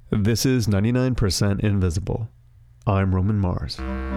This is 99% Invisible. I'm Roman Mars.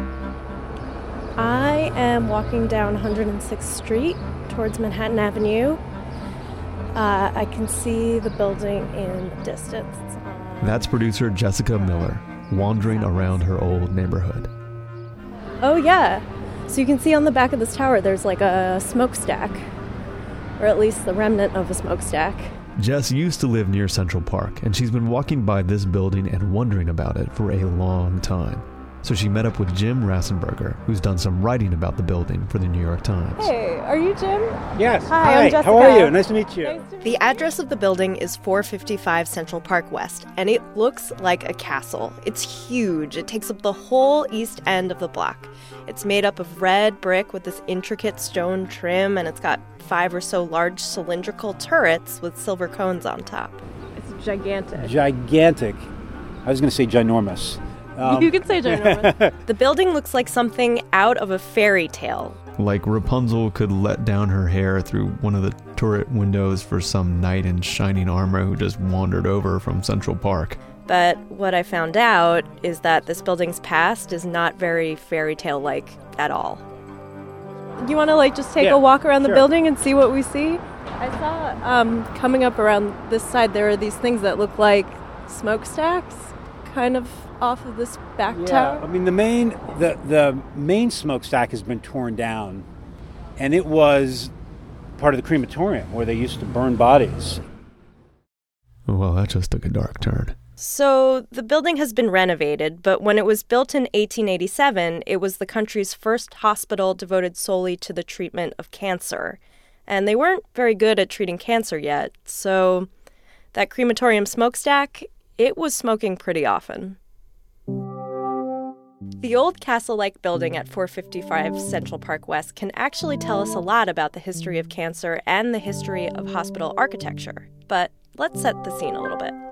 I am walking down 106th Street towards Manhattan Avenue. I can see the building in the distance. That's producer Jessica Miller, wandering around her old neighborhood. Oh yeah, so you can see on the back of this tower there's like a smokestack, or at least the remnant of a smokestack. Jess used to live near Central Park, and she's been walking by this building and wondering about it for a long time. So she met up with Jim Rassenberger, who's done some writing about the building for the New York Times. Hey, are you Jim? Yes. Hi, I'm Jessica. How are you? Nice to meet you. The address of the building is 455 Central Park West, and it looks like a castle. It's huge. It takes up the whole east end of the block. It's made up of red brick with this intricate stone trim, and it's got 5 or so large cylindrical turrets with silver cones on top. It's gigantic. Gigantic. I was going to say ginormous. You could say ginormous. The building looks like something out of a fairy tale. Like Rapunzel could let down her hair through one of the turret windows for some knight in shining armor who just wandered over from Central Park. But what I found out is that this building's past is not very fairy tale-like at all. You want to just take a walk around the building and see what we see? I saw coming up around this side there are these things that look like smokestacks, kind of off of this back tower. I mean, the main smokestack has been torn down, and it was part of the crematorium where they used to burn bodies. Well, that just took a dark turn. So the building has been renovated, but when it was built in 1887, it was the country's first hospital devoted solely to the treatment of cancer. And they weren't very good at treating cancer yet, so that crematorium smokestack, it was smoking pretty often. The old castle-like building at 455 Central Park West can actually tell us a lot about the history of cancer and the history of hospital architecture. But let's set the scene a little bit.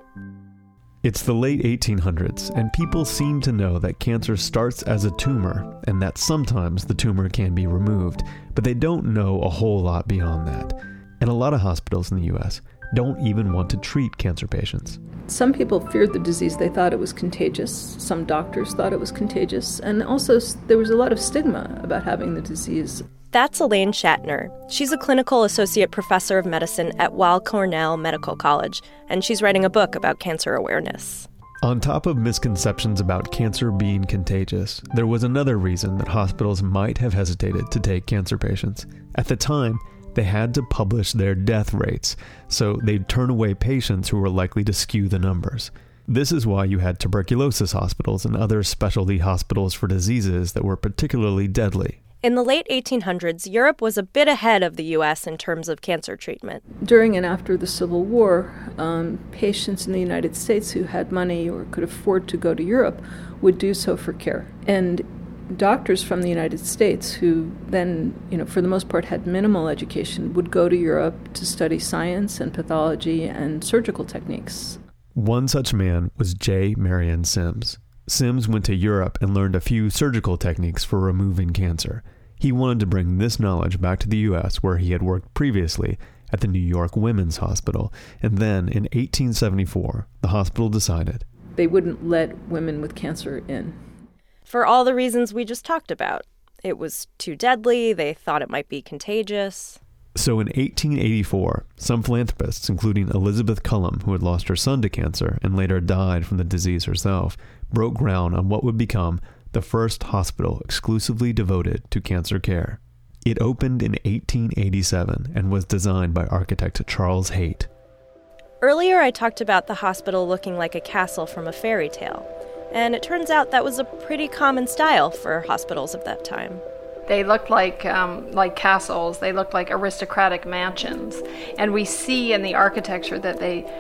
It's the late 1800s, and people seem to know that cancer starts as a tumor, and that sometimes the tumor can be removed, but they don't know a whole lot beyond that. And a lot of hospitals in the U.S. don't even want to treat cancer patients. Some people feared the disease. They thought it was contagious. Some doctors thought it was contagious. And also, there was a lot of stigma about having the disease. That's Elaine Shatner. She's a clinical associate professor of medicine at Weill Cornell Medical College, and she's writing a book about cancer awareness. On top of misconceptions about cancer being contagious, there was another reason that hospitals might have hesitated to take cancer patients. At the time, they had to publish their death rates, so they'd turn away patients who were likely to skew the numbers. This is why you had tuberculosis hospitals and other specialty hospitals for diseases that were particularly deadly. In the late 1800s, Europe was a bit ahead of the U.S. in terms of cancer treatment. During and after the Civil War, patients in the United States who had money or could afford to go to Europe would do so for care. And doctors from the United States who then, for the most part had minimal education would go to Europe to study science and pathology and surgical techniques. One such man was J. Marion Sims. Sims went to Europe and learned a few surgical techniques for removing cancer. He wanted to bring this knowledge back to the U.S. where he had worked previously at the New York Women's Hospital. And then in 1874, the hospital decided they wouldn't let women with cancer in. For all the reasons we just talked about. It was too deadly, they thought it might be contagious. So in 1884, some philanthropists, including Elizabeth Cullum, who had lost her son to cancer and later died from the disease herself, broke ground on what would become the first hospital exclusively devoted to cancer care. It opened in 1887 and was designed by architect Charles Haight. Earlier I talked about the hospital looking like a castle from a fairy tale. And it turns out that was a pretty common style for hospitals of that time. They looked like castles. They looked like aristocratic mansions. And we see in the architecture that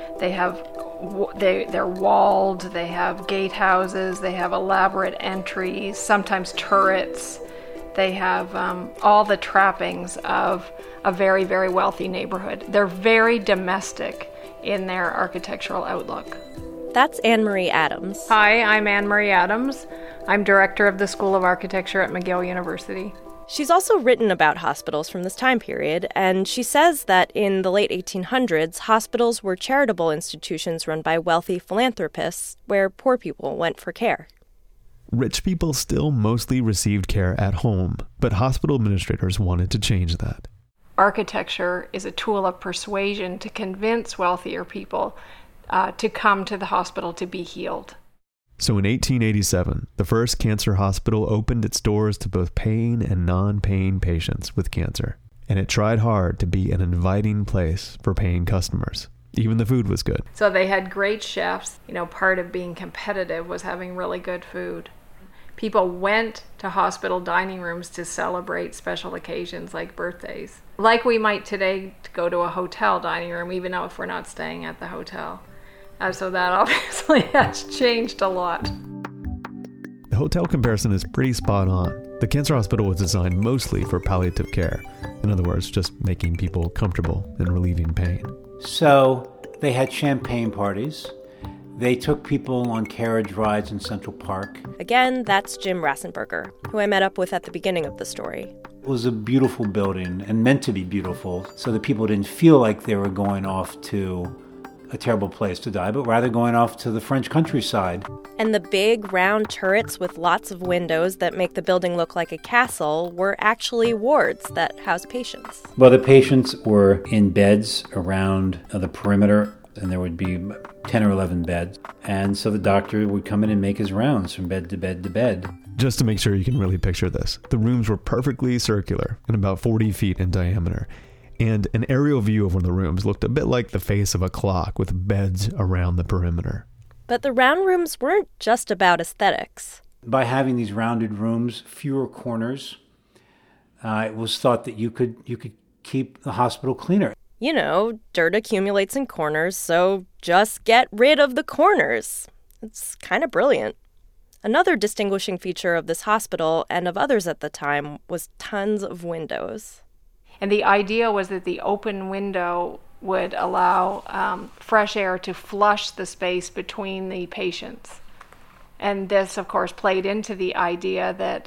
they're walled, they have gatehouses, they have elaborate entries, sometimes turrets. They have all the trappings of a very, very wealthy neighborhood. They're very domestic in their architectural outlook. That's Anne-Marie Adams. Hi, I'm Anne-Marie Adams. I'm director of the School of Architecture at McGill University. She's also written about hospitals from this time period, and she says that in the late 1800s, hospitals were charitable institutions run by wealthy philanthropists where poor people went for care. Rich people still mostly received care at home, but hospital administrators wanted to change that. Architecture is a tool of persuasion to convince wealthier people to come to the hospital to be healed. So in 1887, the first cancer hospital opened its doors to both paying and non-paying patients with cancer. And it tried hard to be an inviting place for paying customers. Even the food was good. So they had great chefs. Part of being competitive was having really good food. People went to hospital dining rooms to celebrate special occasions like birthdays. Like we might today go to a hotel dining room, even though if we're not staying at the hotel. So that obviously has changed a lot. The hotel comparison is pretty spot on. The cancer hospital was designed mostly for palliative care. In other words, just making people comfortable and relieving pain. So they had champagne parties. They took people on carriage rides in Central Park. Again, that's Jim Rassenberger, who I met up with at the beginning of the story. It was a beautiful building and meant to be beautiful so that people didn't feel like they were going off to a terrible place to die, but rather going off to the French countryside. And the big round turrets with lots of windows that make the building look like a castle were actually wards that housed patients. Well, the patients were in beds around the perimeter, and there would be 10 or 11 beds. And so the doctor would come in and make his rounds from bed to bed to bed. Just to make sure you can really picture this, the rooms were perfectly circular and about 40 feet in diameter. And an aerial view of one of the rooms looked a bit like the face of a clock with beds around the perimeter. But the round rooms weren't just about aesthetics. By having these rounded rooms, fewer corners, it was thought that you could keep the hospital cleaner. Dirt accumulates in corners, so just get rid of the corners. It's kind of brilliant. Another distinguishing feature of this hospital and of others at the time was tons of windows. And the idea was that the open window would allow fresh air to flush the space between the patients. And this, of course, played into the idea that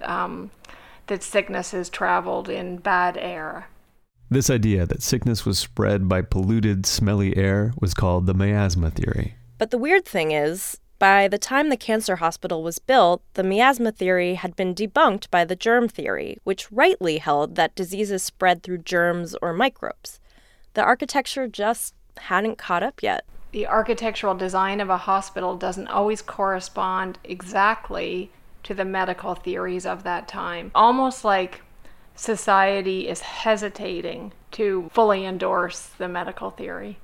sicknesses traveled in bad air. This idea that sickness was spread by polluted, smelly air was called the miasma theory. But the weird thing is, by the time the cancer hospital was built, the miasma theory had been debunked by the germ theory, which rightly held that diseases spread through germs or microbes. The architecture just hadn't caught up yet. The architectural design of a hospital doesn't always correspond exactly to the medical theories of that time. Almost like society is hesitating to fully endorse the medical theory.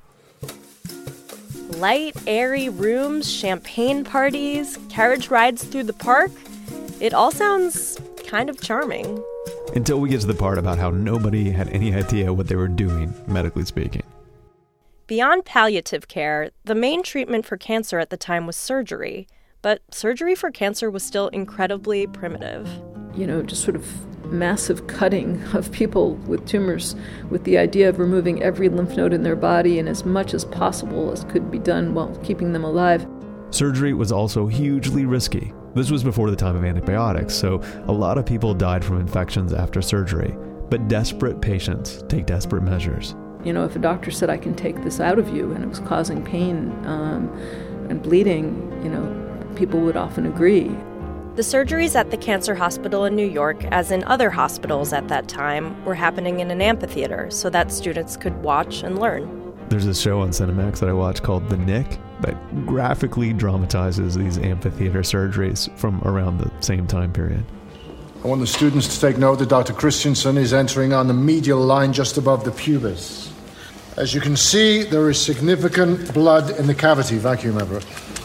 Light, airy rooms, champagne parties, carriage rides through the park. It all sounds kind of charming. Until we get to the part about how nobody had any idea what they were doing, medically speaking. Beyond palliative care, the main treatment for cancer at the time was surgery. But surgery for cancer was still incredibly primitive. Just sort of massive cutting of people with tumors with the idea of removing every lymph node in their body and as much as possible as could be done while keeping them alive. Surgery was also hugely risky. This was before the time of antibiotics, so a lot of people died from infections after surgery. But desperate patients take desperate measures. If a doctor said, I can take this out of you, and it was causing pain and bleeding, people would often agree. The surgeries at the cancer hospital in New York, as in other hospitals at that time, were happening in an amphitheater so that students could watch and learn. There's a show on Cinemax that I watch called The Nick that graphically dramatizes these amphitheater surgeries from around the same time period. I want the students to take note that Dr. Christensen is entering on the medial line just above the pubis. As you can see, there is significant blood in the cavity. Vacuum, Everett.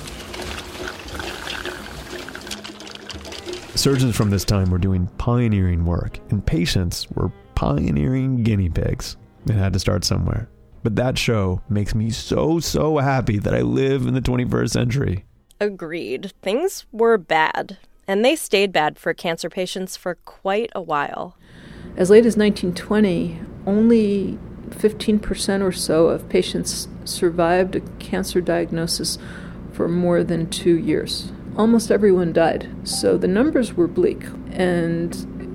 Surgeons from this time were doing pioneering work, and patients were pioneering guinea pigs. It had to start somewhere. But that show makes me so happy that I live in the 21st century. Agreed. Things were bad, and they stayed bad for cancer patients for quite a while. As late as 1920, only 15% or so of patients survived a cancer diagnosis for more than 2 years. Almost everyone died, so the numbers were bleak. And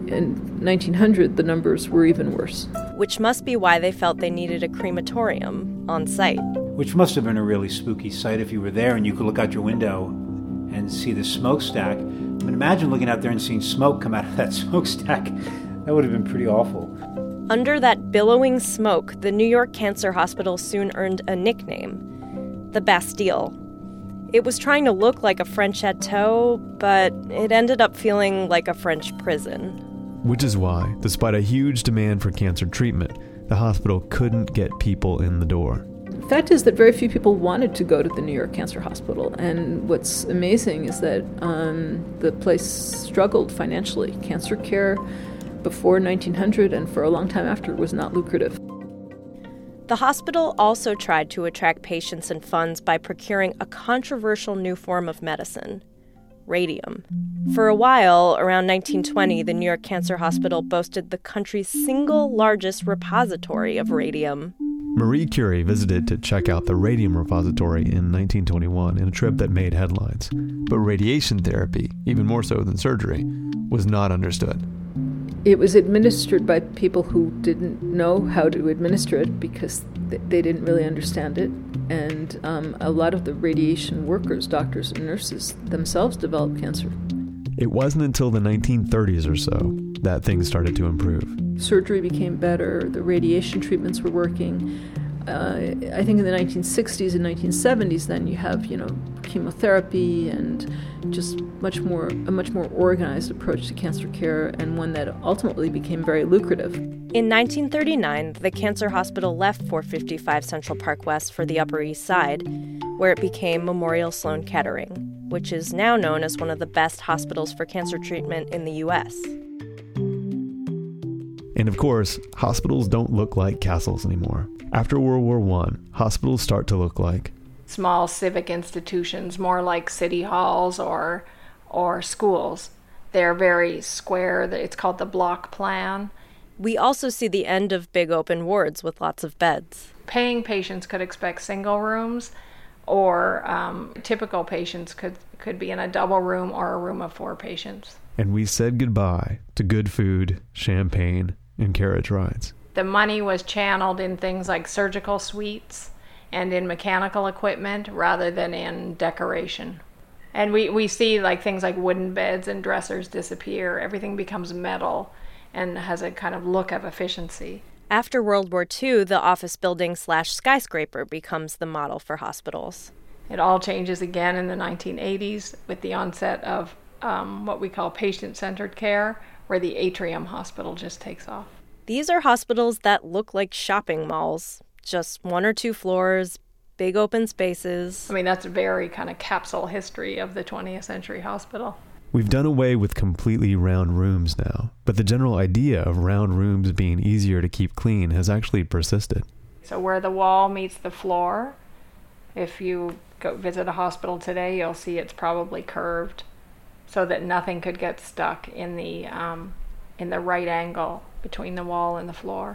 in 1900, the numbers were even worse. Which must be why they felt they needed a crematorium on site. Which must have been a really spooky sight if you were there and you could look out your window and see the smokestack. I mean, imagine looking out there and seeing smoke come out of that smokestack. That would have been pretty awful. Under that billowing smoke, the New York Cancer Hospital soon earned a nickname, the Bastille. It was trying to look like a French chateau, but it ended up feeling like a French prison. Which is why, despite a huge demand for cancer treatment, the hospital couldn't get people in the door. The fact is that very few people wanted to go to the New York Cancer Hospital, and what's amazing is that the place struggled financially. Cancer care before 1900 and for a long time after was not lucrative. The hospital also tried to attract patients and funds by procuring a controversial new form of medicine, radium. For a while, around 1920, the New York Cancer Hospital boasted the country's single largest repository of radium. Marie Curie visited to check out the radium repository in 1921 in a trip that made headlines. But radiation therapy, even more so than surgery, was not understood. It was administered by people who didn't know how to administer it because they didn't really understand it. And a lot of the radiation workers, doctors and nurses, themselves developed cancer. It wasn't until the 1930s or so that things started to improve. Surgery became better, the radiation treatments were working. I think in the 1960s and 1970s, then you have, chemotherapy and just a much more organized approach to cancer care, and one that ultimately became very lucrative. In 1939, the cancer hospital left 455 Central Park West for the Upper East Side, where it became Memorial Sloan Kettering, which is now known as one of the best hospitals for cancer treatment in the U.S. And of course, hospitals don't look like castles anymore. After World War I, hospitals start to look like small civic institutions, more like city halls or schools. They're very square. It's called the block plan. We also see the end of big open wards with lots of beds. Paying patients could expect single rooms, or typical patients could be in a double room or a room of 4 patients. And we said goodbye to good food, champagne, and carriage rides. The money was channeled in things like surgical suites and in mechanical equipment rather than in decoration. And we see things like wooden beds and dressers disappear. Everything becomes metal and has a kind of look of efficiency. After World War II, the office building / skyscraper becomes the model for hospitals. It all changes again in the 1980s with the onset of what we call patient-centered care, where the Atrium Hospital just takes off. These are hospitals that look like shopping malls, just 1 or 2 floors, big open spaces. I mean, that's a very kind of capsule history of the 20th century hospital. We've done away with completely round rooms now, but the general idea of round rooms being easier to keep clean has actually persisted. So where the wall meets the floor, if you go visit a hospital today, you'll see it's probably curved so that nothing could get stuck in the right angle between the wall and the floor.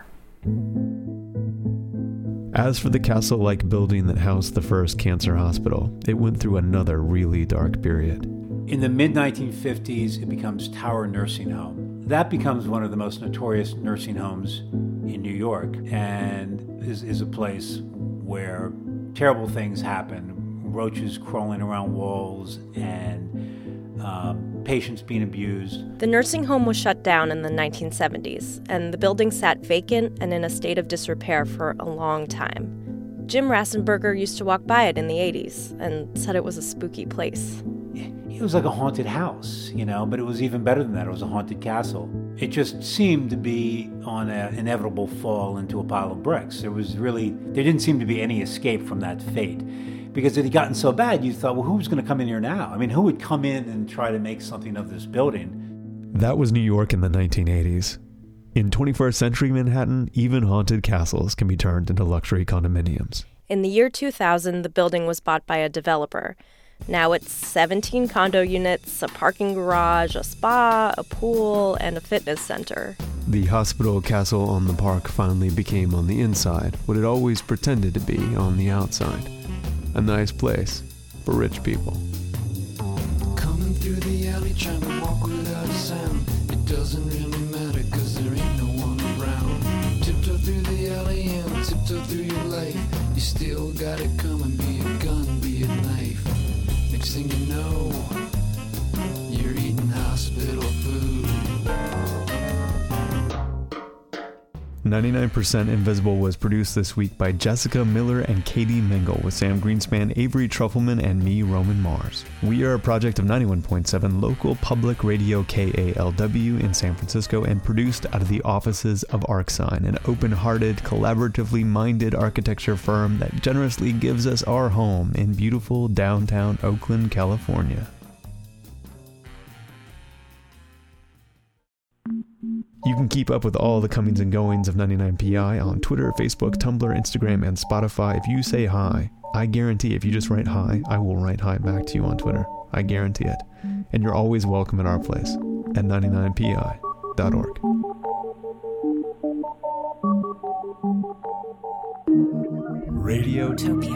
As for the castle-like building that housed the first cancer hospital, it went through another really dark period. In the mid-1950s, it becomes Tower Nursing Home. That becomes one of the most notorious nursing homes in New York, and is a place where terrible things happen. Roaches crawling around walls and patients being abused. The nursing home was shut down in the 1970s, and the building sat vacant and in a state of disrepair for a long time. Jim Rassenberger used to walk by it in the 80s and said it was a spooky place. It was like a haunted house, but it was even better than that. It was a haunted castle. It just seemed to be on an inevitable fall into a pile of bricks. There didn't seem to be any escape from that fate. Because it had gotten so bad, you thought, well, who's going to come in here now? I mean, who would come in and try to make something of this building? That was New York in the 1980s. In 21st century Manhattan, even haunted castles can be turned into luxury condominiums. In the year 2000, the building was bought by a developer. Now it's 17 condo units, a parking garage, a spa, a pool, and a fitness center. The hospital castle on the park finally became on the inside what it always pretended to be on the outside. A nice place for rich people. Coming through the alley, trying to walk without a sound. Doesn't really matter, cause there ain't no one around. Tiptoe through the alley and tiptoe through your life. You still got it coming, be it gun, be it knife. Next thing you know, you're eating hospital food. 99% Invisible was produced this week by Jessica Miller and Katie Mingle, with Sam Greenspan, Avery Trufelman, and me, Roman Mars. We are a project of 91.7 local public radio KALW in San Francisco, and produced out of the offices of ArcSign, an open-hearted, collaboratively minded architecture firm that generously gives us our home in beautiful downtown Oakland, California. You can keep up with all the comings and goings of 99PI on Twitter, Facebook, Tumblr, Instagram, and Spotify. If you say hi, I guarantee if you just write hi, I will write hi back to you on Twitter. I guarantee it. And you're always welcome at our place at 99pi.org. Radiotopia.